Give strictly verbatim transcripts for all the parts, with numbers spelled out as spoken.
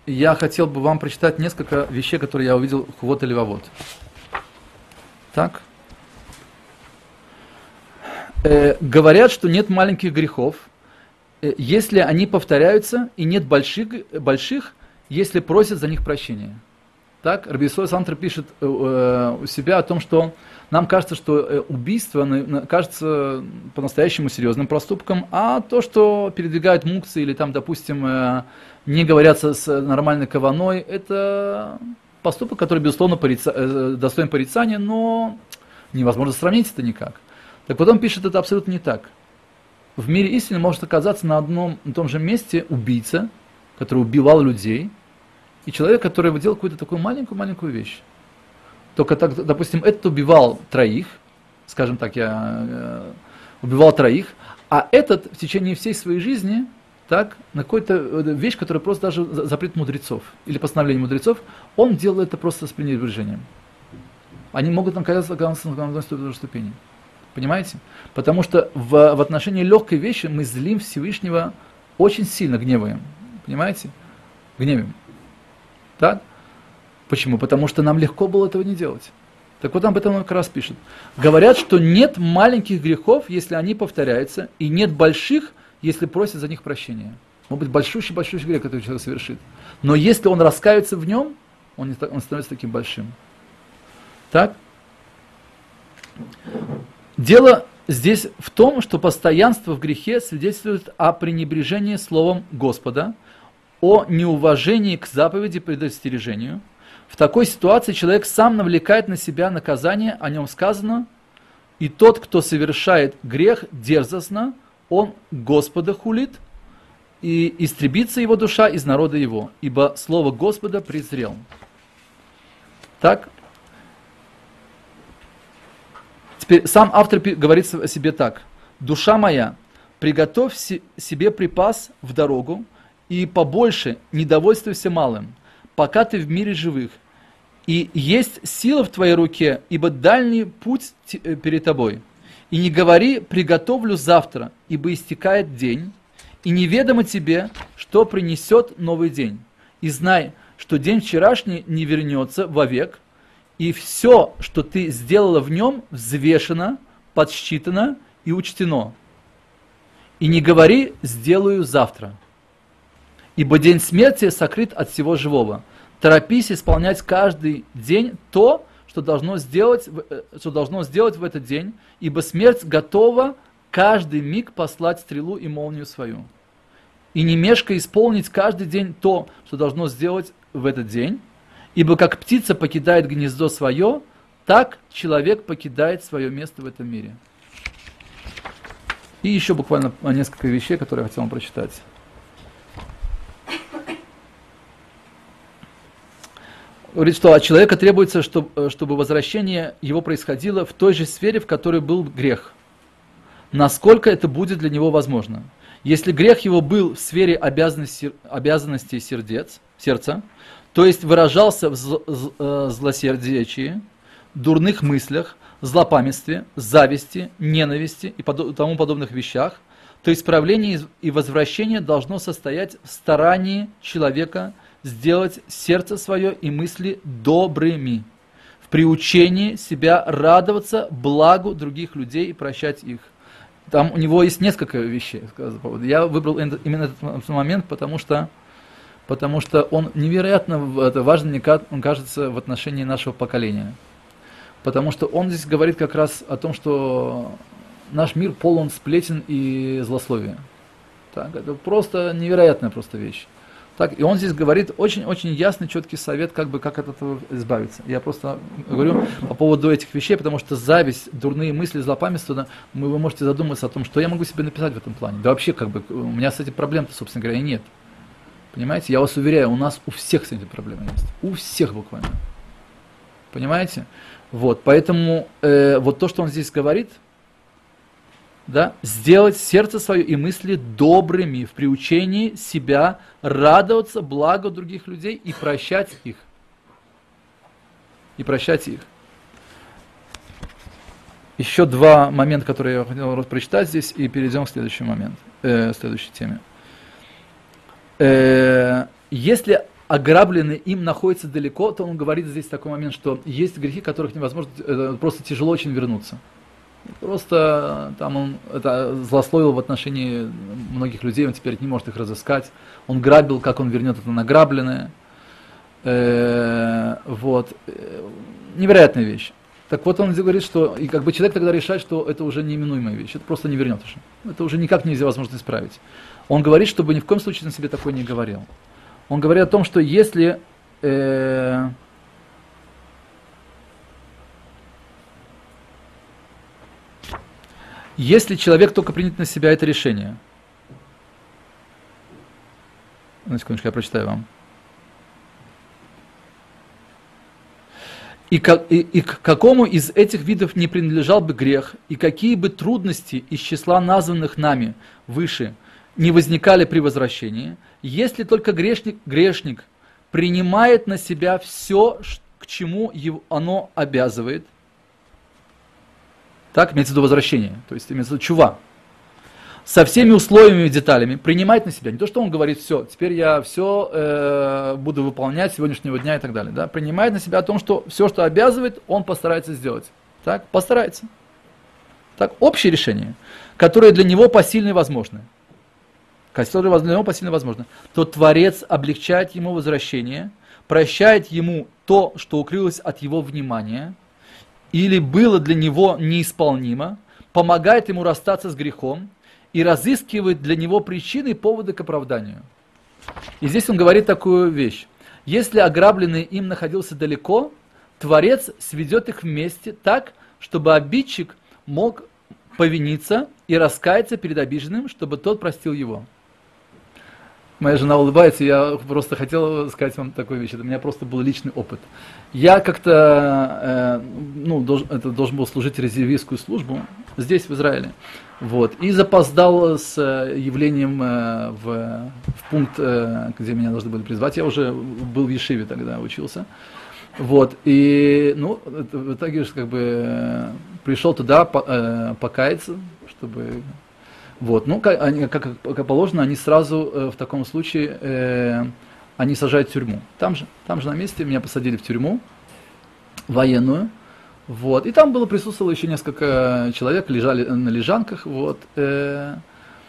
я хотел бы вам прочитать несколько вещей, которые я увидел в Хувот и Левавот. Так. Э, говорят, что нет маленьких грехов, э, если они повторяются, и нет больших, больших, если просят за них прощения. Так, Раби Йисроэль Сантер пишет э, э, у себя о том, что нам кажется, что э, убийство э, кажется по-настоящему серьезным проступком, а то, что передвигают мукцы или там, допустим, э, не говорят с нормальной каваной, это поступок, который, безусловно, порица, э, достоин порицания, но невозможно сравнить это никак. Так вот он пишет, это абсолютно не так. В мире истины может оказаться на одном и том же месте убийца, который убивал людей, и человек, который делал какую-то такую маленькую-маленькую вещь. Только, так, допустим, этот убивал троих, скажем так, я э, убивал троих, а этот в течение всей своей жизни, так, на какую-то вещь, которая просто даже запрет мудрецов, или постановление мудрецов, он делал это просто с пренебрежением. Они могут наказаться на одной и той же ступени. Понимаете? Потому что в, в отношении легкой вещи мы злим Всевышнего, очень сильно гневаем. Понимаете? Гневим. Так? Почему? Потому что нам легко было этого не делать. Так вот, об этом он как раз пишет. Говорят, что нет маленьких грехов, если они повторяются, и нет больших, если просят за них прощения. Может быть, большущий-большущий грех, который человек совершит. Но если он раскается в нем, он, не, он становится таким большим. Так? Дело здесь в том, что постоянство в грехе свидетельствует о пренебрежении словом Господа, о неуважении к заповеди предостережению. В такой ситуации человек сам навлекает на себя наказание, о нем сказано, и тот, кто совершает грех дерзостно, он Господа хулит, и истребится его душа из народа его, ибо слово Господа презрел. Так? Теперь сам автор говорит о себе так. «Душа моя, приготовь себе припас в дорогу, и побольше не довольствуйся малым, пока ты в мире живых, и есть сила в твоей руке, ибо дальний путь перед тобой. И не говори, приготовлю завтра, ибо истекает день, и неведомо тебе, что принесет новый день. И знай, что день вчерашний не вернется вовек, и все, что ты сделала в нем, взвешено, подсчитано и учтено. И не говори, сделаю завтра. Ибо день смерти сокрыт от всего живого. Торопись исполнять каждый день то, что должно сделать, что должно сделать в этот день, ибо смерть готова каждый миг послать стрелу и молнию свою. И не мешкай исполнить каждый день то, что должно сделать в этот день, ибо как птица покидает гнездо свое, так человек покидает свое место в этом мире. И еще буквально несколько вещей, которые я хотел вам прочитать. Говорит, что от человека требуется, чтобы, чтобы возвращение его происходило в той же сфере, в которой был грех. Насколько это будет для него возможно. Если грех его был в сфере обязанностей, обязанностей сердец, сердца, то есть выражался в зл, злосердечии, дурных мыслях, злопамятстве, зависти, ненависти и подоб, тому подобных вещах, то исправление и возвращение должно состоять в старании человека сделать сердце свое и мысли добрыми, в приучении себя радоваться благу других людей и прощать их. Там у него есть несколько вещей. Я выбрал именно этот момент, потому что, потому что он невероятно важен, мне кажется, в отношении нашего поколения. Потому что он здесь говорит как раз о том, что наш мир полон сплетен и злословия. Так, это просто невероятная просто вещь. Так, и он здесь говорит очень-очень ясный, четкий совет, как бы, как от этого избавиться. Я просто говорю по поводу этих вещей, потому что зависть, дурные мысли, злопамятство, да, вы можете задуматься о том, что я могу себе написать в этом плане. Да вообще, как бы, у меня с этим проблем-то, собственно говоря, и нет. Понимаете? Я вас уверяю, у нас у всех с этим проблемы есть. У всех буквально. Понимаете? Вот, поэтому э, вот то, что он здесь говорит, да, сделать сердце свое и мысли добрыми в приучении себя радоваться благу других людей и прощать их. И прощать их. Еще два момента, которые я хотел прочитать здесь, и перейдем к следующему моменту, э, следующей теме. Э, если ограбленный им находится далеко, то он говорит здесь такой момент, что есть грехи, которых невозможно, э, просто тяжело очень вернуться. Просто там он это злословил в отношении многих людей, он теперь не может их разыскать. Он грабил, как он вернет это награбленное. Э, вот. Невероятная вещь. Так вот он говорит, что и как бы человек тогда решает, что это уже неименуемая вещь, это просто не вернет уже. Это уже никак нельзя возможно исправить. Он говорит, чтобы ни в коем случае на себе такое не говорил. Он говорит о том, что если э, если человек только принят на себя это решение, на секундочку, я прочитаю вам. И, как, и, и к какому из этих видов не принадлежал бы грех, и какие бы трудности из числа названных нами выше не возникали при возвращении, если только грешник, грешник принимает на себя все, к чему его, оно обязывает, так, имеется в виду возвращение, то есть имеется в виду чува, со всеми условиями и деталями, принимает на себя. Не то, что он говорит, все, теперь я все э, буду выполнять с сегодняшнего дня и так далее. Да? Принимает на себя о том, что все, что обязывает, он постарается сделать. Так, постарается. Так, общее решение, которое для него посильно и возможно. Которое для него посильно и возможно. То Творец облегчает ему возвращение, прощает ему то, что укрылось от его внимания, или было для него неисполнимо, помогает ему расстаться с грехом, и разыскивает для него причины и поводы к оправданию. И здесь он говорит такую вещь. Если ограбленный им находился далеко, Творец сведет их вместе так, чтобы обидчик мог повиниться и раскаяться перед обиженным, чтобы тот простил его. Моя жена улыбается, я просто хотел сказать вам такую вещь. Это у меня просто был личный опыт. Я как-то, э, ну, должен, это должен был служить резервистскую службу здесь, в Израиле. Вот, и запоздал с явлением э, в, в пункт, э, где меня должны были призвать. Я уже был в Ешиве тогда, учился. Вот, и, ну, это, в итоге, как бы, э, пришел туда по, э, покаяться, чтобы... Вот, ну, как, они, как, как положено, они сразу э, в таком случае, э, они сажают в тюрьму. Там же, там же на месте меня посадили в тюрьму военную. Вот, и там было присутствовало еще несколько человек, лежали на лежанках. Вот, э,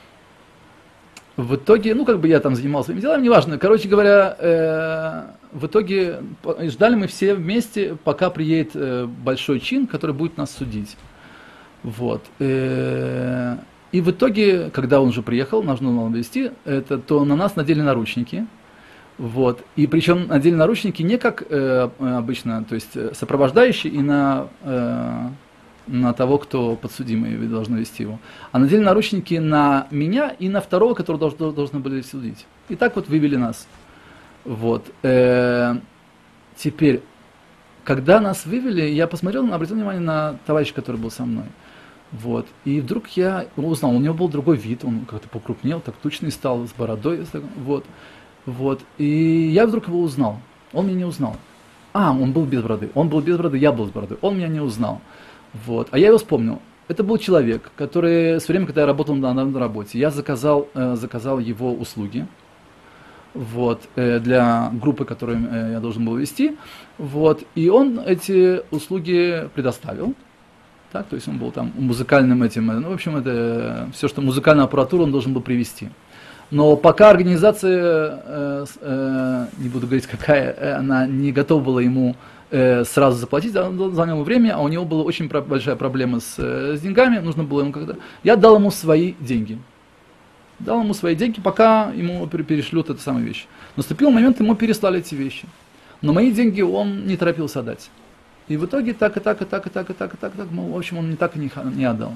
в итоге, ну, как бы я там занимался своими делами, неважно. Короче говоря, э, в итоге ждали мы все вместе, пока приедет э, большой чин, который будет нас судить. Вот. Э, И в итоге, когда он уже приехал, нужно было вести, это, то на нас надели наручники. Вот. И причем надели наручники не как э, обычно, то есть сопровождающий и на, э, на того, кто подсудимый, должны вести его. А надели наручники на меня и на второго, которого должны, должны были судить. И так вот вывели нас. Вот. Э, теперь, когда нас вывели, я посмотрел, обратил внимание на товарища, который был со мной. Вот. И вдруг я узнал, у него был другой вид, он как-то покрупнел, так тучный стал, с бородой. Вот. Вот. И я вдруг его узнал. Он меня не узнал. А, он был без бороды. Он был без бороды, я был с бородой. Он меня не узнал. Вот. А я его вспомнил. Это был человек, который, с времени, когда я работал на, на работе, я заказал, э, заказал его услуги. Вот, э, для группы, которую э, я должен был вести. Вот. И он эти услуги предоставил. Так, то есть он был там музыкальным этим, ну, в общем, это все, что музыкальную аппаратуру он должен был привезти. Но пока организация, э, э, не буду говорить какая, э, она не готова была ему э, сразу заплатить, заняло время, а у него была очень про- большая проблема с, э, с деньгами, нужно было ему когда... Я дал ему свои деньги. Дал ему свои деньги, пока ему перешлют эту самую вещь. Наступил момент, ему переслали эти вещи. Но мои деньги он не торопился отдать. И в итоге так и так, и так, и так, и так, и так, и так, ну, в общем, он не так и не, не отдал.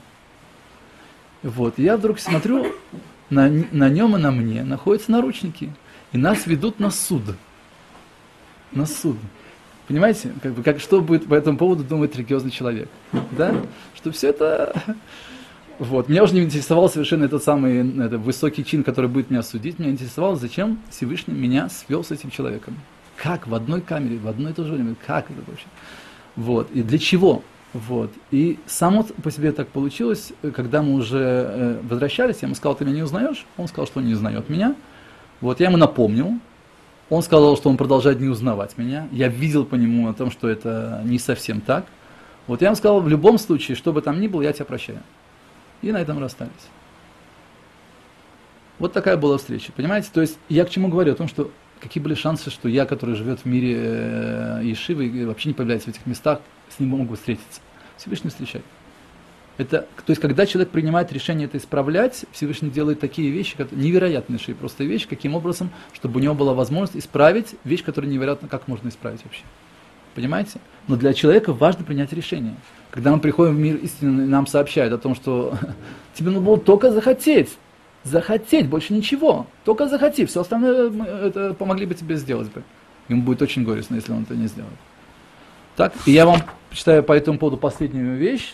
Вот, и я вдруг смотрю, на, на нем и на мне находятся наручники, и нас ведут на суд. На суд. Понимаете, как бы, как, что будет по этому поводу думать религиозный человек? Да? Что все это... Вот. Меня уже не интересовал совершенно этот самый это, высокий чин, который будет меня судить. Меня интересовало, зачем Всевышний меня свел с этим человеком. Как в одной камере, в одно и то же время, как это вообще? Вот. И для чего? Вот. И само по себе так получилось, когда мы уже э, возвращались, я ему сказал, ты меня не узнаешь? Он сказал, что он не узнает меня. Вот. Я ему напомнил. Он сказал, что он продолжает не узнавать меня. Я видел по нему о том, что это не совсем так. Вот я ему сказал, в любом случае, что бы там ни было, я тебя прощаю. И на этом расстались. Вот такая была встреча, понимаете? То есть я к чему говорю? О том, что какие были шансы, что я, который живет в мире э, Ешивы и вообще не появляется в этих местах, с ним могу встретиться. Всевышний встречает. Это, то есть, когда человек принимает решение это исправлять, Всевышний делает такие вещи, которые, невероятнейшие просто вещи, каким образом, чтобы у него была возможность исправить вещь, которую невероятно, как можно исправить вообще. Понимаете? Но для человека важно принять решение. Когда мы приходим в мир истины, нам сообщают о том, что тебе нужно было только захотеть. Захотеть, больше ничего. Только захоти. Все остальное мы это помогли бы тебе сделать бы. Ему будет очень горестно, если он это не сделает. Так, и я вам читаю по этому поводу последнюю вещь,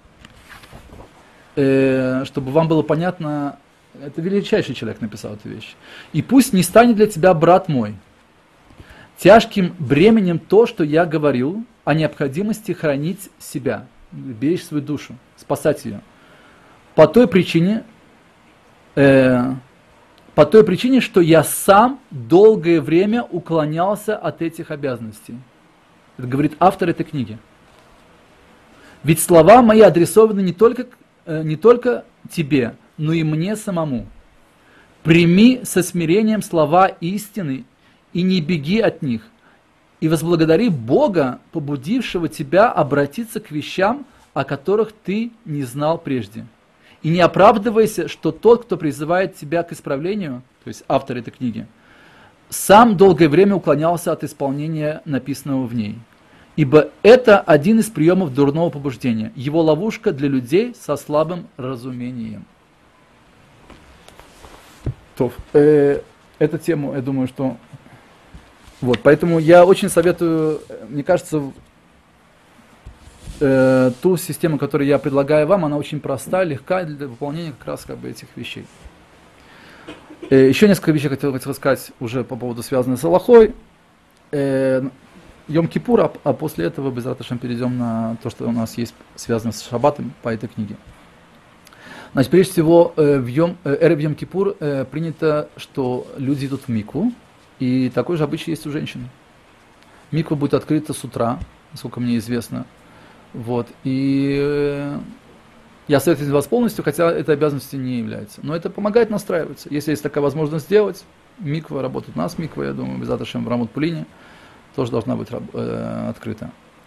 э, чтобы вам было понятно, это величайший человек написал эту вещь. «И пусть не станет для тебя, брат мой, тяжким бременем то, что я говорил о необходимости хранить себя, беречь свою душу, спасать ее. По той причине, э, по той причине, что я сам долгое время уклонялся от этих обязанностей». Это говорит автор этой книги. «Ведь слова мои адресованы не только, э, не только тебе, но и мне самому. Прими со смирением слова истины и не беги от них, и возблагодари Бога, побудившего тебя обратиться к вещам, о которых ты не знал прежде. И не оправдывайся, что тот, кто призывает тебя к исправлению, то есть автор этой книги, сам долгое время уклонялся от исполнения написанного в ней. Ибо это один из приемов дурного побуждения, его ловушка для людей со слабым разумением». То, э, эту тему, я думаю, что... Вот, поэтому я очень советую, мне кажется, э, ту систему, которую я предлагаю вам, она очень проста, легка для выполнения как раз как бы этих вещей. Э, еще несколько вещей хотел, хотел сказать уже по поводу, связанных с Алахой. Э, Йом-Кипур, а, а после этого, безрат Ашем, перейдем на то, что у нас есть связано с Шаббатом по этой книге. Значит, прежде всего, э, в Йом, э, Эрев Йом-Кипур э, принято, что люди идут в микву, и такой же обычай есть у женщин. Миква будет открыта с утра, насколько мне известно. Вот. И э, я советую вас полностью, хотя этой обязанностью не является. Но это помогает настраиваться. Если есть такая возможность сделать, миква работает у нас, миква, я думаю, безрат Ашем в Рамот-Пулине тоже должна быть э, открыта.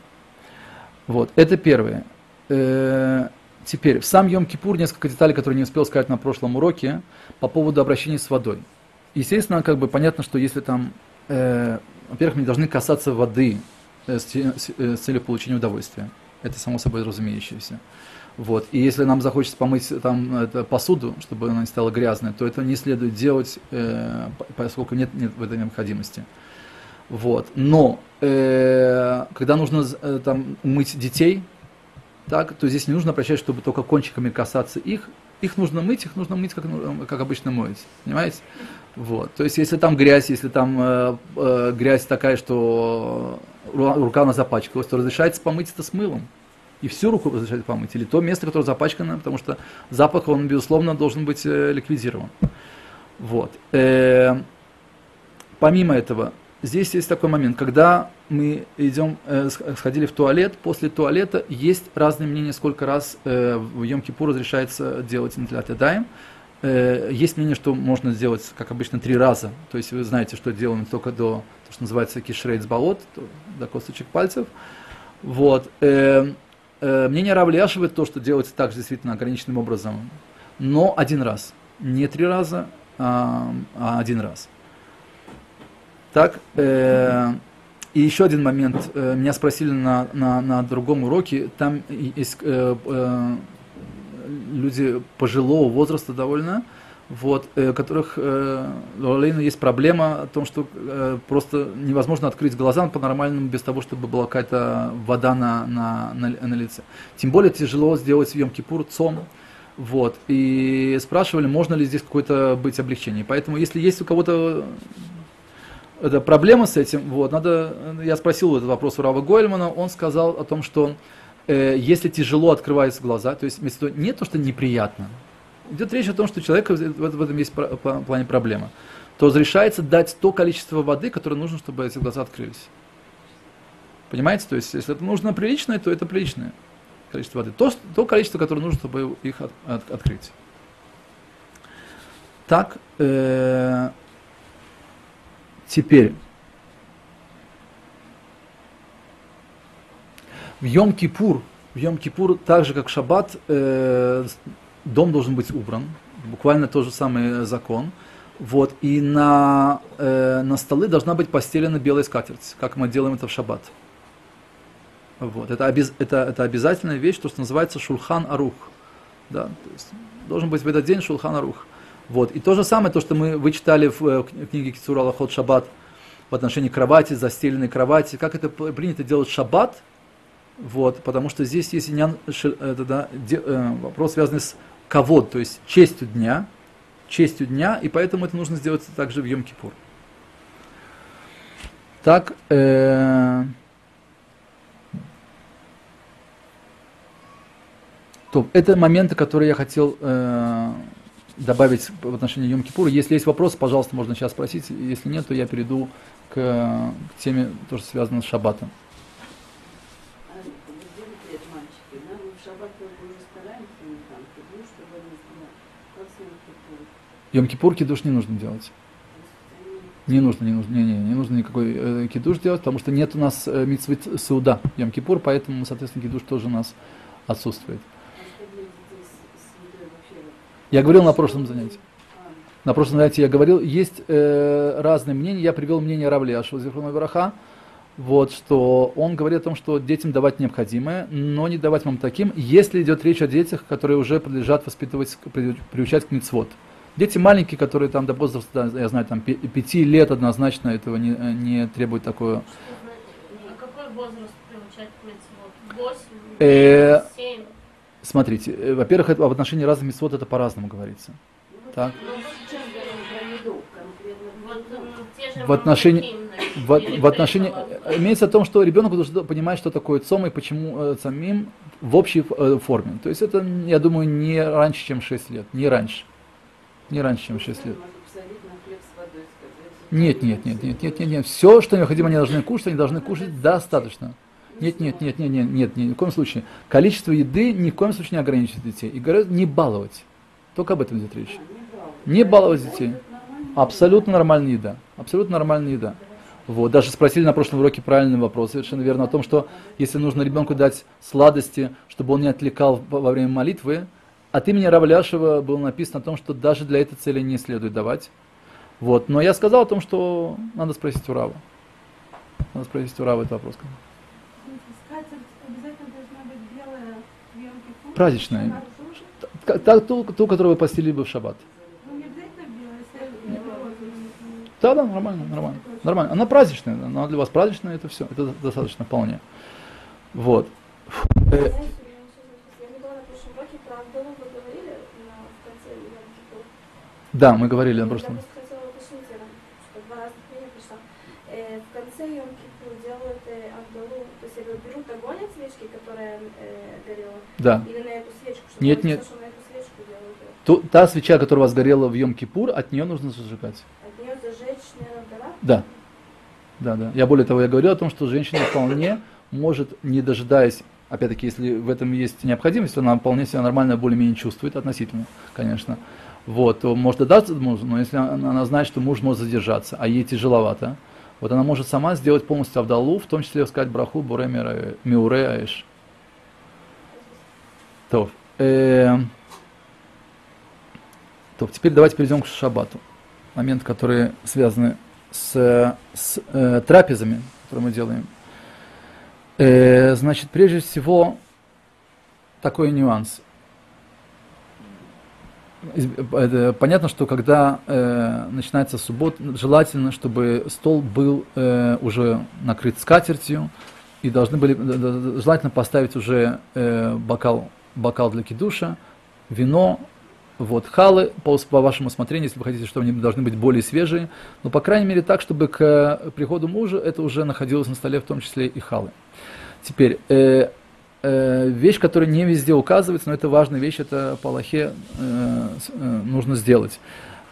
Вот. Это первое. Э, теперь, в сам Йом-Кипур несколько деталей, которые не успел сказать на прошлом уроке, по поводу обращения с водой. Естественно, как бы понятно, что если там, э, во-первых, мы не должны касаться воды э, с, с, э, с целью получения удовольствия. Это само собой разумеющееся. Вот. И если нам захочется помыть там, это, посуду, чтобы она не стала грязной, то это не следует делать, э, поскольку нет, нет в этой необходимости. Вот. Но э, когда нужно э, там, мыть детей, так, то здесь не нужно прощать, чтобы только кончиками касаться их. Их нужно мыть, их нужно мыть, как, как обычно моют. Понимаете? Вот. То есть, если там грязь, если там э, э, грязь такая, что рука она запачкалась, то разрешается помыть это с мылом. И всю руку разрешается помыть. Или то место, которое запачкано, потому что запах, он, безусловно, должен быть э, ликвидирован. Вот. Э, помимо этого, здесь есть такой момент, когда мы идем, э, сходили в туалет, после туалета есть разные мнения, сколько раз э, в Йом-Кипур разрешается делать нетилат ядаим. Э, есть мнение, что можно сделать, как обычно, три раза. То есть вы знаете, что делаем только до, то, что называется кишрей цбаот, до косточек пальцев. Вот. Э, э, мнение Рава Элияшева то, что делается также действительно ограниченным образом, но один раз. Не три раза, а, а один раз. Так, э, и еще один момент. Э, меня спросили на, на, на другом уроке. Там есть э, э, люди пожилого возраста довольно, вот, э, у которых э, есть проблема о том, что э, просто невозможно открыть глаза по-нормальному без того, чтобы была какая-то вода на, на, на, на лице. Тем более тяжело сделать в Йом-Кипур цом. Вот, и спрашивали, можно ли здесь какое-то быть облегчение. Поэтому, если есть у кого-то это проблема с этим, вот, надо, я спросил этот вопрос у Рава Гольмана, он сказал о том, что э, если тяжело открываются глаза, то есть вместо того, не то, что неприятно, идет речь о том, что у человека в, в этом есть в плане проблема. то разрешается дать то количество воды, которое нужно, чтобы эти глаза открылись. Понимаете? То есть, если это нужно приличное, то это приличное количество воды. То, то количество, которое нужно, чтобы их от, от, открыть. Так, э, теперь. В Йом-Кипур, в Йом-Кипур, так же как в Шаббат, э, дом должен быть убран. Буквально тот же самый закон. Вот, и на, э, на столы должна быть постелена белая скатерть, как мы делаем это в Шаббат. Вот, это, обез, это, это обязательная вещь, то, что называется шулхан арух. Да, то есть должен быть в этот день шулхан арух. Вот, и то же самое, то, что мы вычитали в, в книге Кицур Алахот Шаббат в отношении кровати, застеленной кровати, как это принято делать в Шаббат. Вот, потому что здесь есть иньян, это, да, де, э, вопрос, связанный с кавод, то есть честью дня, честью дня, и поэтому это нужно сделать также в Йом-Кипур. Так, э, то, это моменты, которые я хотел э, добавить в отношении Йом-Кипура. Если есть вопросы, пожалуйста, можно сейчас спросить. Если нет, то я перейду к, к теме, то, что связано с Шаббатом. Йом-Кипур кидуш не нужно делать. Не нужно, не нужно, не, не, не нужно никакой э, кидуш делать, потому что нет у нас э, мицвы сауда Йом-Кипур, поэтому, соответственно, кидуш тоже у нас отсутствует. Я говорил на прошлом занятии. На прошлом занятии я говорил, есть э, разные мнения. Я привел мнение Рав Элияшева Зихроно левраха, вот, что он говорит о том, что детям давать необходимое, но не давать мамтаким, если идет речь о детях, которые уже подлежат воспитывать, приучать к мицвот. Дети маленькие, которые там до возраста, я знаю, там пяти лет однозначно этого не, не требует такое. А какой возраст приучать к мицвот? восемь, Э, семь? Смотрите, э, во-первых, это, в отношении разных мицвот это по-разному говорится. Так. В отношении, в, в отношении, имеется в том, что ребенок должен понимать, что такое цом и почему э, цамим в общей э, форме. То есть это, я думаю, не раньше, чем шесть лет, не раньше. Не раньше, чем шесть лет. Нет, нет, нет, нет, нет, нет, нет. Все, что необходимо, они должны кушать, они должны кушать достаточно. Нет, нет, нет, нет, нет, нет, ни в коем случае. Количество еды ни в коем случае не ограничивает детей. И говорят, не баловать. Только об этом идет речь. Не баловать детей. Абсолютно нормальная еда. Абсолютно нормальная еда. Вот. Даже спросили на прошлом уроке правильный вопрос, совершенно верно, о том, что если нужно ребенку дать сладости, чтобы он не отвлекал во время молитвы, от имени Рава Элияшева было написано о том, что даже для этой цели не следует давать. Вот. Но я сказал о том, что надо спросить у Рава. Надо спросить у Рава этот вопрос. Скатерть обязательно должна быть белая в Йом-Кипур? Праздничная. Та, ту, ту, которую вы постелили бы в Шаббат. Ну, не обязательно белая, если розовая. Да, да, нормально, нормально. Нормально. Она праздничная, она для вас праздничная, это все, это достаточно вполне. Вот. Э, Да, мы говорили на прошлом. Я просто хотела уточнить, что два разных мнения пришла. Э, в конце Йом-Кипур делают э, Авдалу, то есть берут огонь от свечки, которая э, горела, Да. или на эту свечку, чтобы Нет, он нет. что на эту свечку делают. Ту, та свеча, которая у вас горела в Йом-Кипур, от нее нужно зажигать. От нее зажечь, наверное, Авдала? Да. Да, да. Я более того, я говорил о том, что женщина вполне может, не дожидаясь, опять-таки, если в этом есть необходимость, она вполне себя нормально, более-менее чувствует, относительно, конечно. Вот, то может додаться мужу, но если она, она знает, что муж может задержаться, а ей тяжеловато, вот она может сама сделать полностью Авдалу, в том числе сказать браху Боре Миуре Аэш. То, э, то, теперь давайте перейдем к Шаббату. Момент, который связаны с, с э, трапезами, которые мы делаем. Э, значит, прежде всего, такой нюанс. Понятно, что когда э, начинается суббота, желательно, чтобы стол был э, уже накрыт скатертью, и должны были, желательно поставить уже э, бокал, бокал для кидуша, вино, вот, халы, по, по вашему усмотрению, если вы хотите, чтобы они должны быть более свежие, но, по крайней мере, так, чтобы к приходу мужа это уже находилось на столе, в том числе и халы. Теперь, э, вещь, которая не везде указывается, но это важная вещь, это по Алахе э, э, нужно сделать.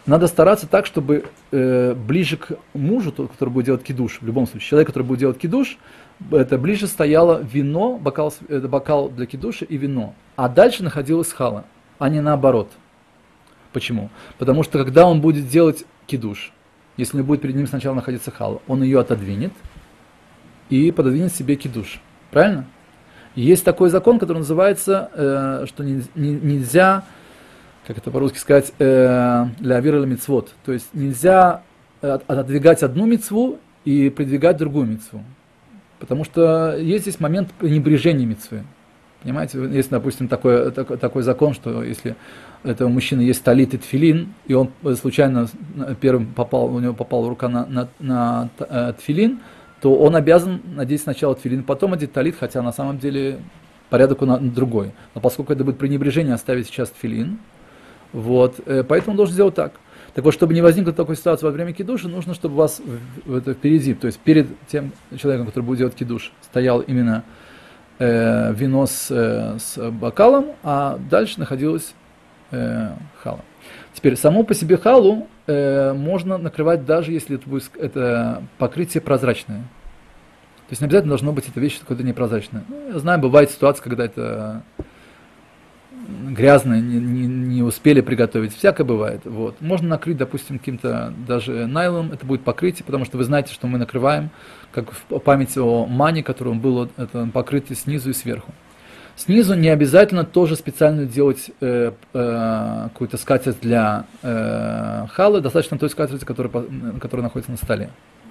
надо стараться так, чтобы э, ближе к мужу, тот, который будет делать кидуш, в любом случае, человек, который будет делать кидуш, это ближе стояло вино, бокал, это бокал для кидуша и вино, а дальше находилась хала, а не наоборот. Почему? Потому что когда он будет делать кидуш, если не будет перед ним сначала находиться хала, он ее отодвинет и пододвинет себе кидуш. Правильно? И есть такой закон, который называется, э, что не, не, нельзя, как это по-русски сказать, ля авир ля мицвот. То есть нельзя отодвигать одну мицву и придвигать другую мицву. Потому что есть здесь момент пренебрежения мицвы. Понимаете, есть, допустим, такой, такой, такой закон, что если этого мужчины есть талит и тфилин, и он случайно первым попал, у него попала рука на, на, на тфилин, то он обязан надеть сначала тфилин, потом одеть талит, хотя на самом деле порядок у нас другой. Но поскольку это будет пренебрежение оставить сейчас тфилин, вот, поэтому он должен сделать так. Так вот, чтобы не возникло такой ситуации во время кидуша, нужно, чтобы у вас это впереди, то есть перед тем человеком, который будет делать кидуш, стоял именно э, вино с, э, с бокалом, а дальше находилась э, хала. Теперь, само по себе халу э, можно накрывать даже если это будет это покрытие прозрачное. То есть не обязательно должно быть эта вещь какое-то непрозрачное. Ну, я знаю, бывает ситуация, когда это грязно, не, не, не успели приготовить, всякое бывает. Вот. Можно накрыть, допустим, каким-то даже найлоном, это будет покрытие, потому что вы знаете, что мы накрываем, как в памяти о мане, которым было это покрытие снизу и сверху. Снизу не обязательно тоже специально делать э, э, какую-то скатерть для э, халы, достаточно той скатерти, которая, которая находится на столе.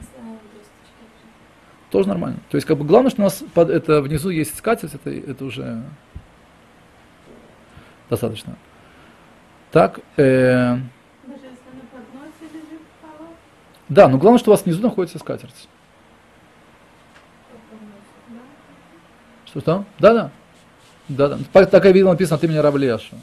Тоже нормально. То есть, как бы главное, что у нас под, это, внизу есть скатерть, это, это уже достаточно. Так. Э, Даже если на подносе лежит хала? да, но главное, что у вас внизу находится скатерть. Что-что? Да-да. Да, да. Так и видно написано, ты меня Равлияшу.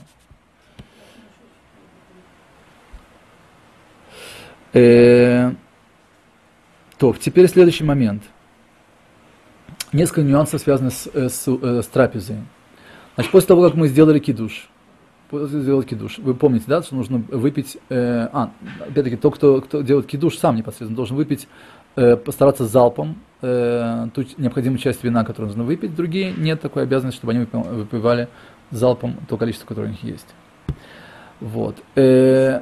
Э, то, теперь следующий момент. Несколько нюансов, связанных с, с, с трапезой. Значит, после того, как мы сделали кидуш, после сделали кидуш, вы помните, да, что нужно выпить, э, а, опять-таки, тот, кто, кто делает кидуш, сам непосредственно должен выпить, э, постараться залпом э, ту необходимую часть вина, которую нужно выпить, другие нет такой обязанности, чтобы они выпивали залпом то количество, которое у них есть. Вот. Э,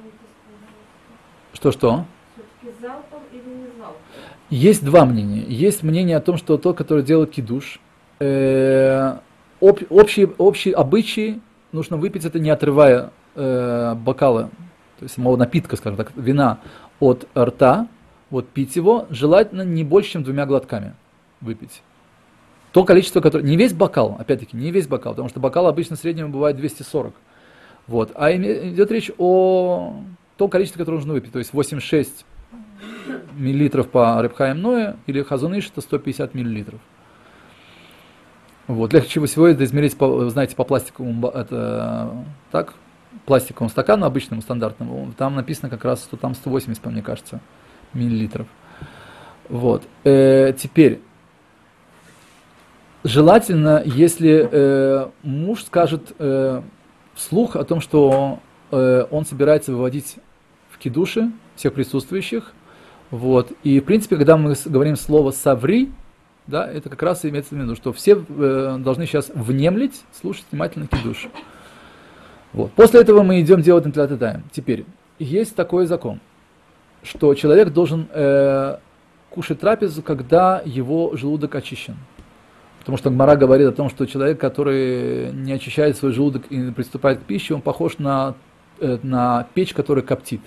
что-что? Все-таки залпом или не залпом? Есть два мнения. Есть мнение о том, что тот, который делает кидуш, э, об, общий, общий обычай нужно выпить это, не отрывая э, бокала, то есть самого напитка, скажем так, вина от рта, вот пить его, желательно не больше, чем двумя глотками выпить. То количество, которое... Не весь бокал, опять-таки, не весь бокал, потому что бокал обычно в среднем бывает двести сорок. Вот. А идет речь о том количестве, которое нужно выпить, то есть восемьдесят шесть миллилитров по Реб Хаим Ноэ или Хазон Иш это сто пятьдесят миллилитров. Вот. Легче всего это измерить, по, знаете, по пластиковому, это, так, пластиковому стакану, обычному, стандартному. Там написано как раз, что там сто восемьдесят, мне кажется, миллилитров. Вот. Э, теперь, желательно, если э, муж скажет э, вслух о том, что э, он собирается выводить в кидуше всех присутствующих, вот, и, в принципе, когда мы говорим слово «саври», да, это как раз имеется в виду, что все э, должны сейчас внемлить, слушать внимательно кидуш. Вот. После этого мы идем делать нетилат ядаим. Теперь, есть такой закон, что человек должен э, кушать трапезу, когда его желудок очищен. Потому что Гмара говорит о том, что человек, который не очищает свой желудок и приступает к пище, он похож на, э, на печь, которая коптит.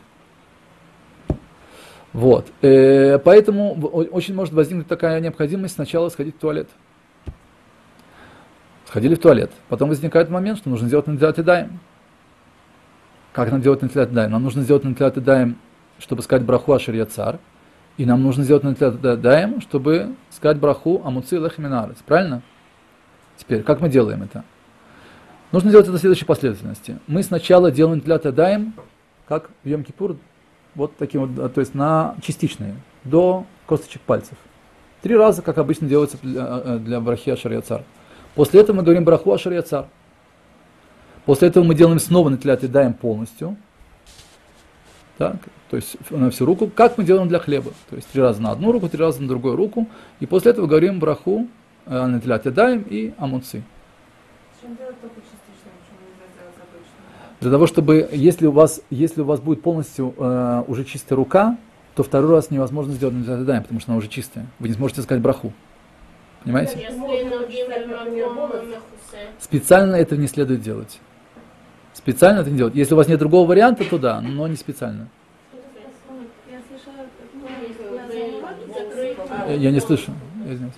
Вот. Э, поэтому очень может возникнуть такая необходимость сначала сходить в туалет. Сходили в туалет. Потом возникает момент, что нужно сделать нетилат ядаим. Как нам делать нетилат ядаим? Нам нужно сделать нетилат ядаим, чтобы сказать браху ашер яцар. И нам нужно сделать нетилат ядаим, чтобы сказать браху амуци лехем мин аарец. Правильно? Теперь, как мы делаем это? Нужно делать это в следующей последовательности. Мы сначала делаем нетилат ядаим, как в Йом-Кипур, вот таким вот, то есть на частичные, до косточек пальцев. Три раза, как обычно делается для, для брахи ашер яцар. После этого мы говорим браху ашер яцар. После этого мы делаем снова нетилат ядаим полностью. Так, то есть на всю руку, как мы делаем для хлеба. То есть три раза на одну руку, три раза на другую руку. И после этого говорим браху, натилят ядаем и амуци. Чем делать только частично, почему нельзя сделать обычно? Для того, чтобы, если у вас, если у вас будет полностью э, уже чистая рука, то второй раз невозможно сделать натилят ядаем, потому что она уже чистая. Вы не сможете сказать браху. Понимаете? Если ноги маком мехусе. Специально это не следует делать. Специально это не делать. Если у вас нет другого варианта, то да, но не специально. Я слышала, Я, я не слышу. Я извиняюсь.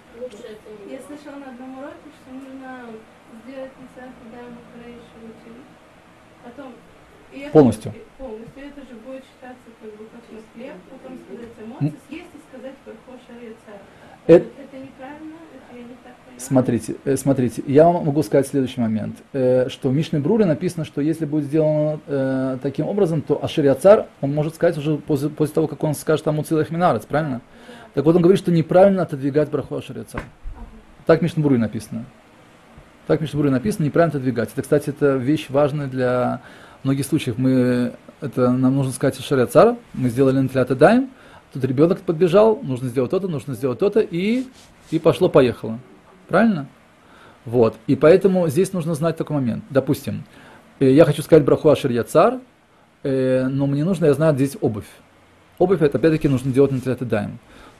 я слышала на одном уроке, что нужно сделать натилят ядаем утрейшую, потом и это- Полностью. и полностью. Это же будет считаться как бы как на хлеб, потом сказать эмоции, съесть и сказать браху шарьяцар. Это- Это неправильно, это я не так понимаю. Смотрите, э, смотрите, я вам могу сказать следующий момент, э, что в Мишне Бруре написано, что если будет сделано э, таким образом, то Ашер Яцар, он может сказать уже после, после того, как он скажет Амуци Лехминарец, правильно? Так вот он говорит, что неправильно отодвигать браху Ашер Яцар. Так в Мишне Бруре написано. Так в Мишне Бруре написано, неправильно отодвигать. Это, кстати, это вещь важная для многих случаев. Мы, это, нам нужно сказать Ашер Яцар, мы сделали натилят ядаем, тут ребенок подбежал, нужно сделать то-то, нужно сделать то-то, и, и пошло-поехало. Правильно? Вот. И поэтому здесь нужно знать такой момент. Допустим, э, я хочу сказать браху Ашер Яцар, э, но мне нужно, я знаю, здесь обувь. Обувь, это опять-таки нужно делать натилят ядаем.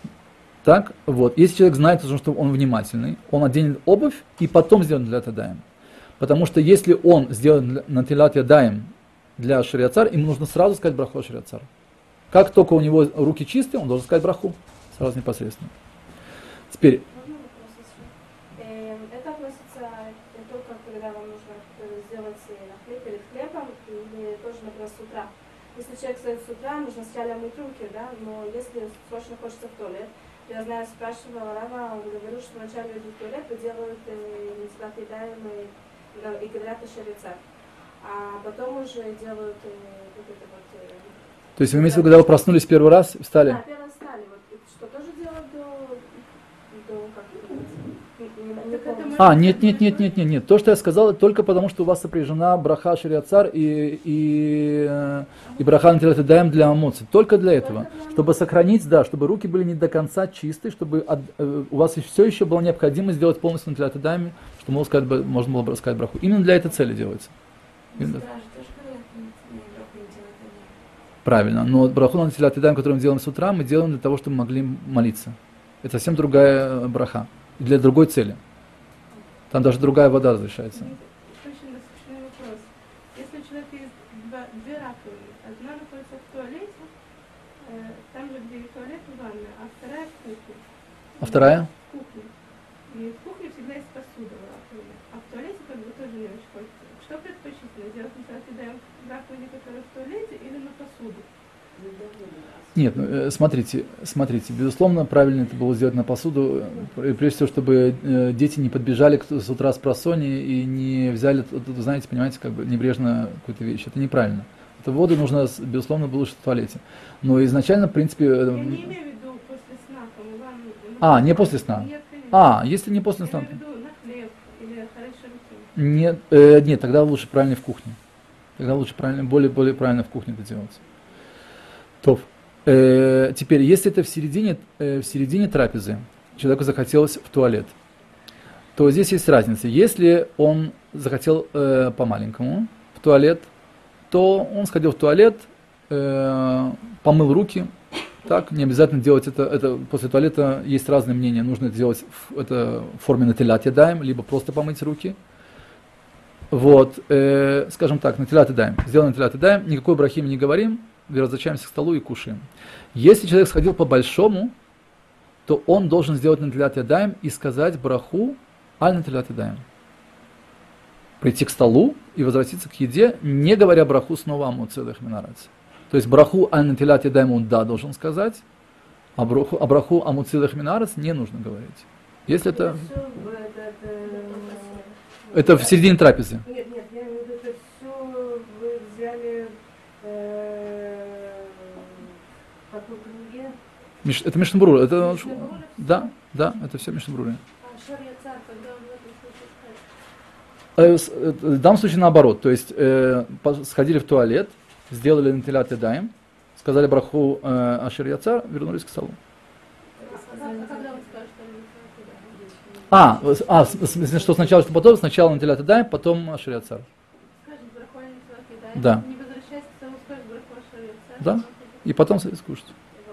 Так, вот. Если человек знает, что он внимательный, он оденет обувь и потом сделает натилят ядаем. Потому что если он сделает натилят ядаем для Ашер Яцар, ему нужно сразу сказать браху Ашер Яцар. Как только у него руки чистые, он должен сказать браху. Сразу непосредственно. Теперь, Можно вопрос еще? Эм, Это относится не только, когда вам нужно э, сделать э, на хлеб перед хлебом, или тоже, например, с утра. Если человек встает с утра, нужно сначала мыть руки, да, но если срочно хочется в туалет, я знаю, спрашивала Рава, он говорил, что вначале идут в туалет и делают натилят ядаем и, и говорят Ашер Яцар, а потом уже делают э, вот это вот... э, то есть вы имеете в виду, когда вы проснулись первый раз, встали? Да, первый встали. Вот, и что тоже делать до... до как это называется? Не- не- не Так это помню. А, нет, нет, нет, нет, нет, нет. То, что я сказал, это только потому, что у вас сопряжена браха Ашер Яцар и, и, э, и браха натилят ядаем для амоци. Только для этого. Чтобы сохранить, да, чтобы руки были не до конца чистые, чтобы от- э, у вас все еще была необходимость сделать полностью натилят ядаем, чтобы можно, сказать, б- можно было бы сказать браху. Именно для этой цели делается. Именно. Правильно. Но браху натилят ядаем, которую мы делаем с утра, мы делаем для того, чтобы мы могли молиться. Это совсем другая э, браха. И для другой цели. Там даже другая вода разрешается. Очень насущный вопрос. Если у человека есть два- две раковины, одна находится в туалете, э, там же, где и туалет, и ванная, а вторая в кухне. А вторая? В кухне. И в кухне всегда есть посуда в раковине, а в туалете как бы тоже не очень хочется. Что предпочтительно, делать натилят ядаем в раковине, которая в туалете, или на посуду? Нет, ну, э, смотрите, смотрите, безусловно, правильно это было сделать на посуду, э, прежде всего, чтобы э, дети не подбежали к- с утра с просони и не взяли, т- т- знаете, понимаете, как бы небрежно какую-то вещь. Это неправильно. Это воду нужно, с- безусловно, было в туалете. Но изначально, в принципе... э, Я не имею в виду после сна, там, Иван... А, не после сна. Нет, конечно. А, если не после Я сна... имею в виду на хлеб или хорошо руки. Нет, э, нет, тогда лучше правильно в кухне. Тогда лучше правильно, более, более правильно в кухне это делать. Топ. Э, теперь, если это в середине, э, в середине трапезы, человеку захотелось в туалет, то здесь есть разница. Если он захотел э, по-маленькому в туалет, то он сходил в туалет, э, помыл руки. Так, не обязательно делать это, это после туалета есть разные мнения. Нужно это делать в, это в форме натилят ядаем, либо просто помыть руки. Вот, э, скажем так, натилят ядаем. Сделаем натилят ядаем, никакой брахи мы не говорим, возвращаемся к столу и кушаем. Если человек сходил по-большому, то он должен сделать натилят ядаем и сказать браху аль натилят ядаем. Прийти к столу и возвратиться к еде, не говоря браху снова амуци лехминарец. То есть браху аль натилят ядаем он да должен сказать, а браху, а браху амуци лехминарец не нужно говорить. Если это... Это в середине трапезы. Нет, нет, я имею в виду, это все вы взяли э, в какой книге? Миш- Это Мишна Брура. Это... Мишна Брура? Да, да, это все Мишна Брура. А Ашер Яцар, когда он в этом случае скажет? Э, с- э, В данном случае наоборот. То есть э, по- сходили в туалет, сделали натилят ядаем, сказали браху э, Ашер Яцар, вернулись к столу. А когда он скажет, что он куда? А, а, в смысле, что сначала, что потом, сначала Натилят Ядаим, потом Ашер Яцар. Скажет браху Нетилат Ядаим, Да. не возвращайся к тому, скажет браху Ашер Яцар. Да? И потом садись кушать.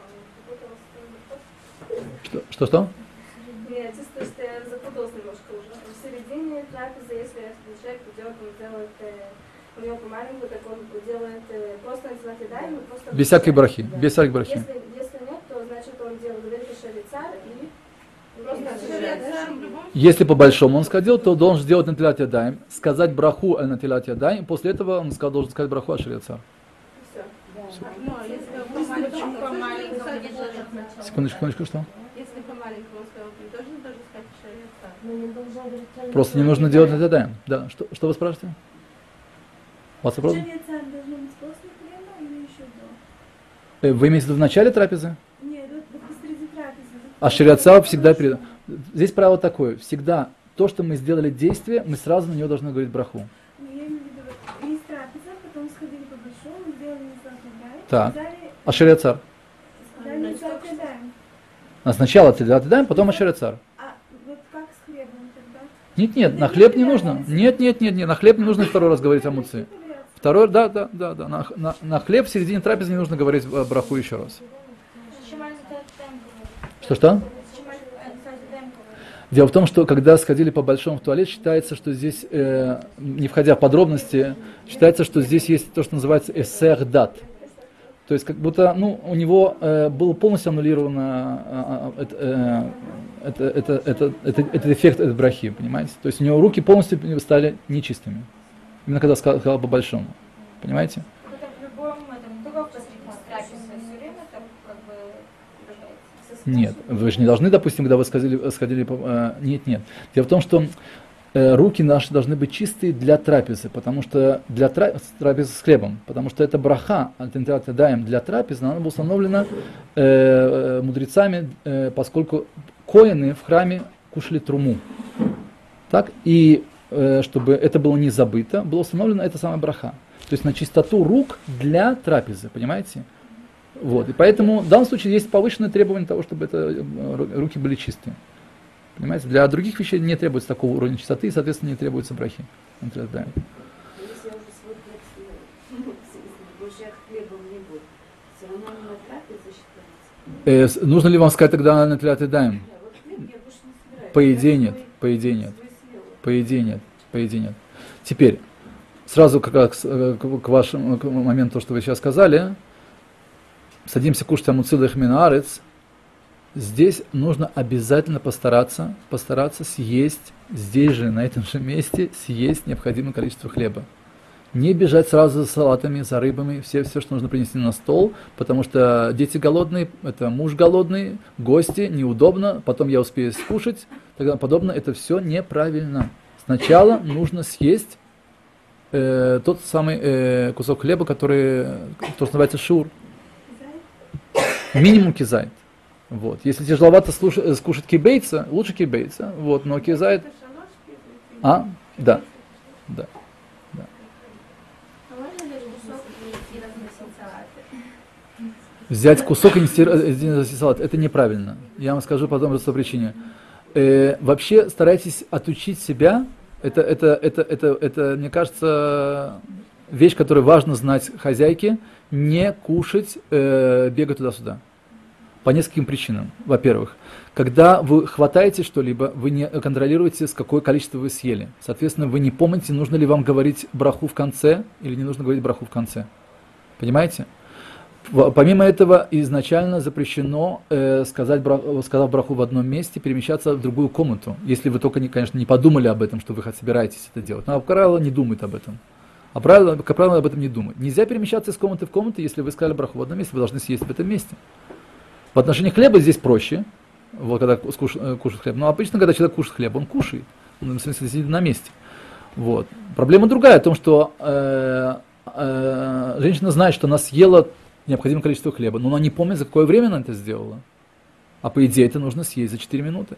Что, что? что? Нет, чувствую, что я запуталась немножко уже. В середине трапезы, если человек идет, он делает, э, у него по-маленькому, так он делает э, просто Нетилат Ядаим, просто... Без всякой брахи. Без всякой брахи. Если, если нет, то значит он делает, говорит Ашер Яцар и... Просто Ашер Ашер Яцар Яцар. в любом Если по большому он сходил, то должен сделать Натилят Ядаим, сказать браху аль Натилят Ядаим, после этого он сказал, должен сказать браху Ашер Яцар. Все. Ну, а если по-маленькому, по маленькому кстати, не тоже должен сначала. Секундочку, секундочку, что? Если по-маленькому он сказал, ты должен тоже сказать Ашер Яцар. Но не должна говорить. Просто не нужно делать Натилят Ядаим. Да. Что, что вы спрашиваете? У вас вопрос? Ашер Яцар должно быть после хлеба или еще до? Э, Вы имеете в виду в начале трапезы? Нет, вот, вот посреди трапезы. А шариацар всегда перед... Здесь правило такое. Всегда то, что мы сделали действие, мы сразу на него должны говорить браху. Ну, я имею в виду, вот, есть трапеза, потом сходили по большому, сделали Нетилат Ядаим, Так. сказали, А шариацар? сказали Нетилат Ядаим. А сначала Натилят Ядаим, потом а шариацар. А вот как с хлебом тогда? Нет, нет, на хлеб не нужно. Нет, нет, нет, нет, на хлеб не нужно второй раз говорить о муце. Второй, да, да, да, да. На, на, на хлеб в середине трапезы не нужно говорить э, браху еще раз. Что-что? Дело в том, что когда сходили по большому в туалет, считается, что здесь, э, не входя в подробности, считается, что здесь есть то, что называется эсер дат. То есть как будто ну, у него э, было полностью аннулировано э, э, это, это, это, это, этот эффект от брахи, понимаете? То есть у него руки полностью стали нечистыми. Именно когда сказал, сказал по большому. Понимаете? Это в любом, это не только в посреди трапезы, все время там как бы... Нет, вы же не должны, допустим, когда вы сходили, сходили по... Э, нет, нет. Дело в том, что э, руки наши должны быть чистые для трапезы, потому что для тра... трапезы с хлебом, потому что это браха, Натилят Ядаим для трапезы, она была установлена э, мудрецами, э, поскольку коэны в храме кушали труму. Так? И э, чтобы это было не забыто, было установлено это самая браха. То есть на чистоту рук для трапезы, понимаете? Вот. И поэтому в данном случае есть повышенное требование того, чтобы это, руки были чистые. Понимаете? Для других вещей не требуется такого уровня чистоты, и, соответственно, не требуется брахи. Если я уже свой хлеб съела, в смысле, больше я хлебом не буду, все равно на трапезе считается. Э, нужно ли вам сказать тогда Натилят Ядаим? Да, вот хлеб я больше не собираюсь. По идее Я нет, свой- по идее нет, свой съела. по идее нет, по идее нет. Теперь, сразу как раз к, к вашему к моменту, что вы сейчас сказали, садимся кушать амуцилах минаарец. Здесь нужно обязательно постараться, постараться съесть здесь же, на этом же месте, съесть необходимое количество хлеба. Не бежать сразу за салатами, за рыбами, все, все, что нужно принести на стол, потому что дети голодные, это муж голодный, гости, неудобно, потом я успею скушать, тогда подобное, это все неправильно. Сначала нужно съесть э, тот самый э, кусок хлеба, который, то, что называется шур. Минимум кизайт. Вот. Если тяжеловато слуш- скушать кибейца, лучше кибейца. Вот, но кизайт... А? Да. Да. Да. А можно ли кусок и разносить салаты? Взять кусок и нести э, салат, это неправильно. Я вам скажу потом по причине. Э, вообще старайтесь отучить себя. Это, это, это, это, это, мне кажется, вещь, которую важно знать хозяйке, не кушать, э, бегать туда-сюда. По нескольким причинам. Во-первых, когда вы хватаете что-либо, вы не контролируете, с какое количество вы съели. Соответственно, вы не помните, нужно ли вам говорить браху в конце или не нужно говорить браху в конце. Понимаете? Помимо этого, изначально запрещено, э, сказать, браху, сказав браху в одном месте, перемещаться в другую комнату. Если вы только, не, конечно, не подумали об этом, что вы собираетесь это делать. Но, как правило, не думают об этом. А правило, как правило, об этом не думают. Нельзя перемещаться из комнаты в комнату, если вы сказали браху в одном месте, вы должны съесть в этом месте. В отношении хлеба здесь проще, вот, когда кушает, кушает хлеб. Но обычно, когда человек кушает хлеб, он кушает. Он, в смысле, сидит на месте. Вот. Проблема другая, в том, что э, э, женщина знает, что она съела необходимое количество хлеба, но она не помнит, за какое время она это сделала. А по идее это нужно съесть за четыре минуты.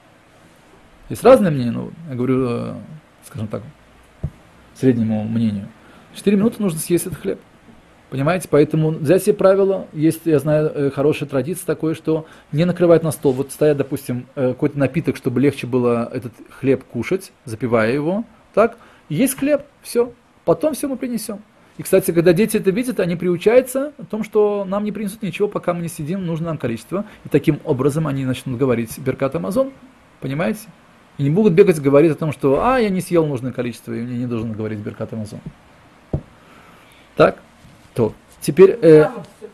Есть разные мнения, ну, я говорю, э, скажем так, среднему мнению. четыре минуты нужно съесть этот хлеб. Понимаете? Поэтому взять себе правило, есть, я знаю, хорошая традиция такое, что не накрывать на стол. Вот стоят, допустим, какой-то напиток, чтобы легче было этот хлеб кушать, запивая его. Так? Есть хлеб, все. Потом все мы принесем. И, кстати, когда дети это видят, они приучаются о том, что нам не принесут ничего, пока мы не сидим, нужно нам количество. И таким образом они начнут говорить Беркат Амазон. Понимаете? И не будут бегать и говорить о том, что «а, я не съел нужное количество, и мне не должен говорить Беркат Амазон». Так? То. Теперь... Э,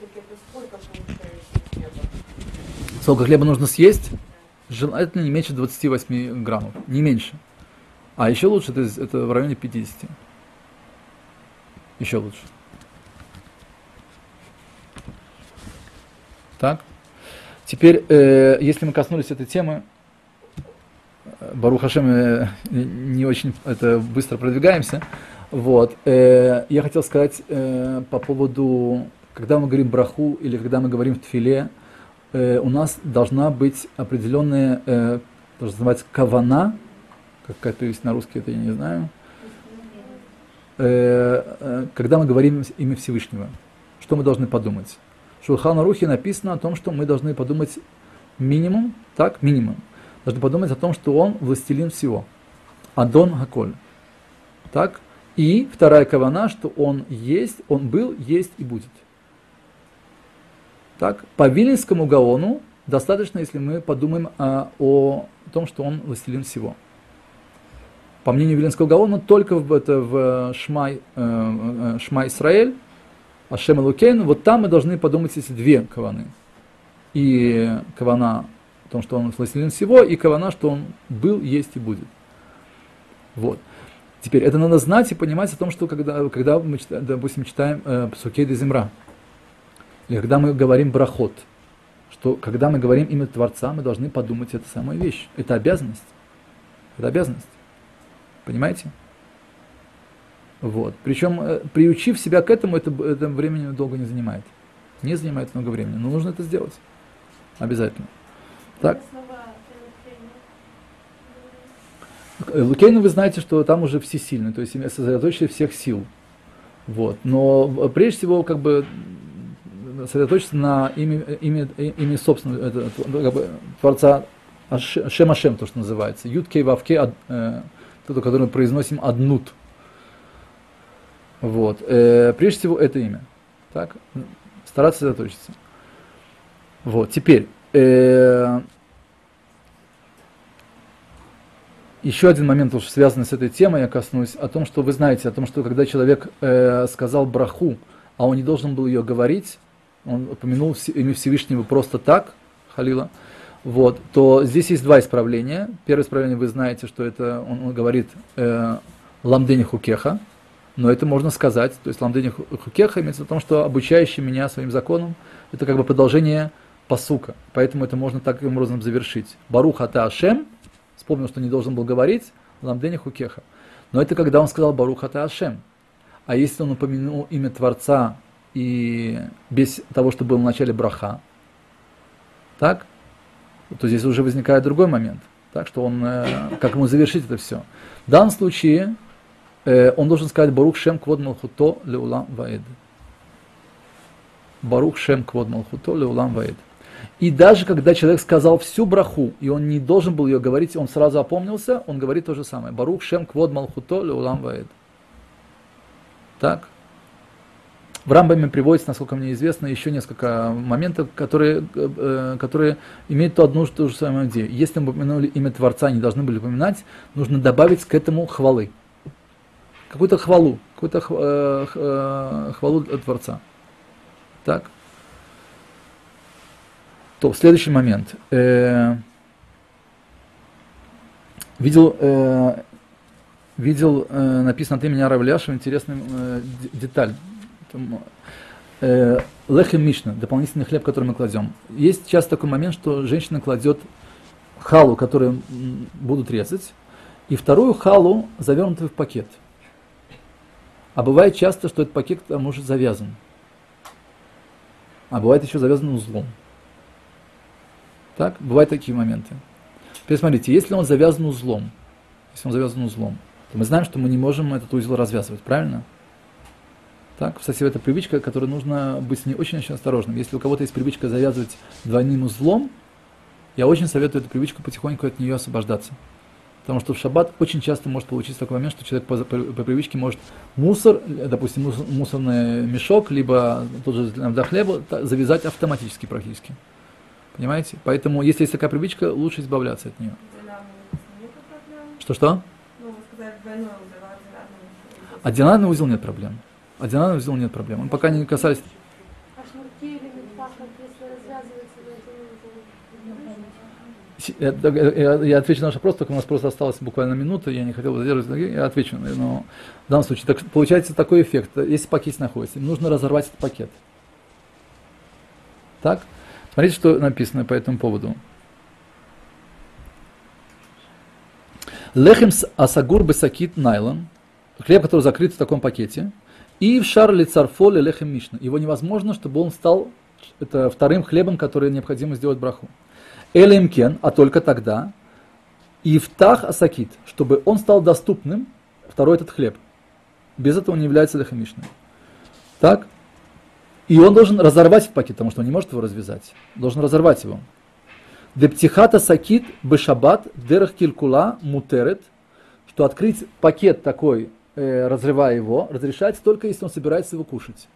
сколько хлеба нужно съесть? Желательно не меньше двадцати восьми граммов. Не меньше. А еще лучше, это, это в районе пятидесяти. Еще лучше. Так. Теперь, э, если мы коснулись этой темы, Барух Хашем, э, не очень это, быстро продвигаемся. Вот. Э, я хотел сказать э, по поводу, когда мы говорим браху или когда мы говорим в тфиле, э, у нас должна быть определенная, э, то, что называется кавана, как это есть на русский, это я не знаю. Э, э, когда мы говорим имя Всевышнего, что мы должны подумать? В Шулхан Арухе написано о том, что мы должны подумать минимум, так, минимум. Должны подумать о том, что он властелин всего. Адон Хаколь. Так? И вторая кавана, что он есть, он был, есть и будет. Так? По Вильнинскому Гаону достаточно, если мы подумаем о, о том, что он властелин всего. По мнению Вильнинского Гаона, только в, это, в Шмай, э, Шмай Исраэль, Ашем Элокейну, вот там мы должны подумать, если две каваны. И кавана о том, что он властелин всего, и кавана, что он был, есть и будет. Вот. Теперь это надо знать и понимать о том, что когда, когда мы, допустим, читаем э, Псукей де Земра, или когда мы говорим брахот, что когда мы говорим имя Творца, мы должны подумать эту самую вещь. Это обязанность. Это обязанность. Понимаете? Вот. Причем, э, приучив себя к этому, это, это времени долго не занимает. Не занимает много времени, но нужно это сделать. Обязательно. Так. Лукейну вы знаете, что там уже всесильный, то есть сосредоточие всех сил. Вот. Но прежде всего, как бы, сосредоточиться на имя, имя, имя собственного, это, как бы, Творца Шем Ашем, то, что называется. Юд Кей Вав Кей, э, тот, который мы произносим аднут. Вот. Э, прежде всего, это имя. Так? Стараться сосредоточиться. Вот. Теперь. Э, Еще один момент, уж связанный с этой темой, я коснусь, о том, что вы знаете, о том, что когда человек э, сказал браху, а он не должен был ее говорить, он упомянул имя Всевышнего просто так, халила, вот, то здесь есть два исправления. Первое исправление, вы знаете, что это, он, он говорит э, ламдени хукеха, но это можно сказать, то есть ламдени хукеха имеется в том, что обучающий меня своим законам, это как бы продолжение пасука, поэтому это можно таким образом завершить. Барух ата Ашем, вспомнил, что не должен был говорить, ламдени хукеха. Но это когда он сказал Барух ата Ашем. А если он упомянул имя Творца и без того, что было в начале браха, так, то здесь уже возникает другой момент. Так что он, э, как ему завершить это все. В данном случае э, он должен сказать Барух Шем Квод Малхуто Леулам Ваэд. Барух Шем Квод Малхуто Леулам Ваэд. И даже когда человек сказал всю браху, и он не должен был ее говорить, он сразу опомнился, он говорит то же самое. Барух Шем Квод Малхуто Леулам Ваэд. Так. В Рамбаме приводится, насколько мне известно, еще несколько моментов, которые, э, которые имеют ту одну ту же самую идею. Если мы упомянули имя Творца, не должны были упоминать, нужно добавить к этому хвалы. Какую-то хвалу, какую-то э, э, хвалу Творца. Так. То, следующий момент. Э, видел, э, видел э, написано от имени Рав Ляшева интересную э, деталь. Э, Лехем Мишна, дополнительный хлеб, который мы кладем. Есть часто такой момент, что женщина кладет халу, которую будут резать, и вторую халу, завернутую в пакет. А бывает часто, что этот пакет к тому же завязан. А бывает еще завязан узлом. Так, бывают такие моменты. Теперь смотрите, если он завязан узлом, если он завязан узлом, то мы знаем, что мы не можем этот узел развязывать, правильно? Так, кстати, это привычка, которой нужно быть с ней очень-очень осторожным. Если у кого-то есть привычка завязывать двойным узлом, я очень советую эту привычку потихоньку от нее освобождаться. Потому что в шаббат очень часто может получиться такой момент, что человек по, по, по привычке может мусор, допустим, мусор, мусорный мешок, либо тот же для хлеба, завязать автоматически практически. Понимаете? Поэтому, если есть такая привычка, лучше избавляться от нее. Что-что? Ну, вы сказали, двойной узел, а одинарный узел. Одинарный узел нет проблем. Одинарный узел нет проблем. Мы пока не касались... А шнурки или метпахот, если развязывается на один узел? Я, я, я отвечу на ваш вопрос, только у нас просто осталась буквально минута, я не хотел задерживать, я отвечу. Но в данном случае так, получается такой эффект. Если пакет находится, им нужно разорвать этот пакет. Так? Смотрите, что написано по этому поводу. Лехем асагур бесакит найлон. Хлеб, который закрыт в таком пакете. И в шарле царфоле лехем мишна. Его невозможно, чтобы он стал это, вторым хлебом, который необходимо сделать браху. Элемкен, а только тогда. И втах асакит, чтобы он стал доступным, второй этот хлеб. Без этого он не является лехем мишной. Так? И он должен разорвать этот пакет, потому что он не может его развязать. Должен разорвать его. Дептихата сакит бешабат дерех килькула мутерет, что открыть пакет такой, э, разрывая его, разрешается только если он собирается его кушать.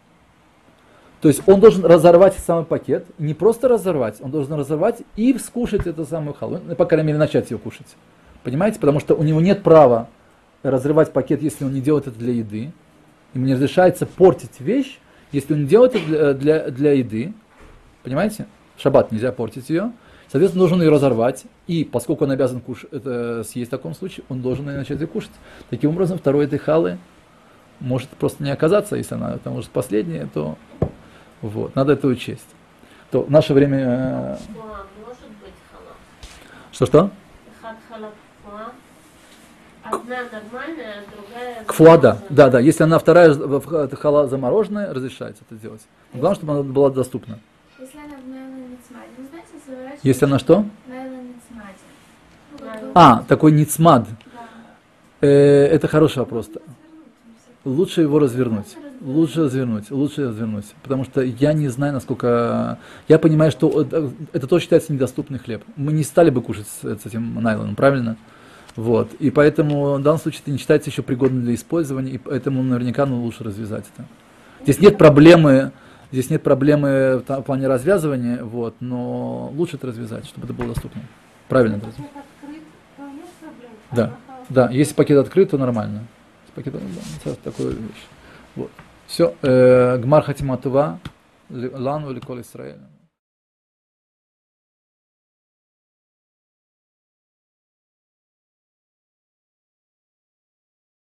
То есть он должен разорвать самый пакет, не просто разорвать, он должен разорвать и скушать эту самую халу, ну, по крайней мере начать ее кушать. Понимаете? Потому что у него нет права разрывать пакет, если он не делает это для еды. Ему не разрешается портить вещь, если он не делает это для, для, для еды. Понимаете? В шаббат нельзя портить ее. Соответственно, должен ее разорвать. И поскольку он обязан куш... это съесть в таком случае, он должен ее начать ее кушать. Таким образом, второй этой халы может просто не оказаться, если она там уже последняя, то вот, надо это учесть. То в наше время... Фуа может быть хала? Что-что? Хат хала фуа. Одна нормальная, другая... Кфуа, да. Да, да. Если она вторая хала замороженная, разрешается это делать. Главное, чтобы она была доступна. Если она в найлоне цмаде, вы знаете, заворачивать... Если она что? Найлоне цмаде. Найлон. А, такой ницмад. Да. Э, это хороший вопрос. Лучше его развернуть. Лучше развернуть, лучше развернуть. Потому что я не знаю, насколько... Я понимаю, что это тоже считается недоступный хлеб. Мы не стали бы кушать с, с этим найлоном, правильно? Вот. И поэтому в данном случае это не считается еще пригодным для использования, и поэтому наверняка ну, лучше развязать это. Здесь нет проблемы, здесь нет проблемы в плане развязывания, вот, но лучше это развязать, чтобы это было доступно. Правильно это развязать. Открыт, то нет проблем. Да, да, если пакет открыт, то нормально. Пакет, да, такую вещь. Вот. Все. Гмар хатима това, лану или кол Исраэль.